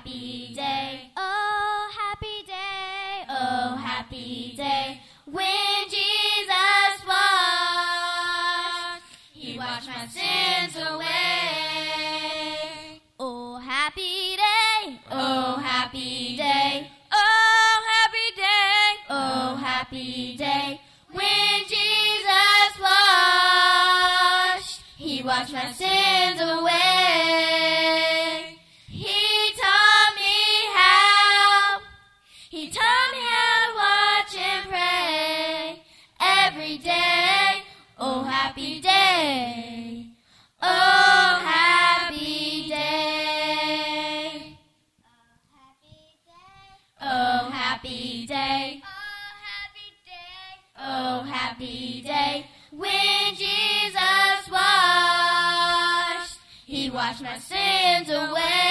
happy day. Oh, happy day. Oh, happy day. When Jesus washed, He washed my sins away. Oh, happy day. Oh, happy day. Oh, happy day. Oh, happy day. When Jesus washed, He washed my sins away. He taught me how. He taught me how to watch and pray every day. Oh, happy day. Oh, happy day. Oh, happy day. Oh, happy day. When Jesus washed, He washed my sins away.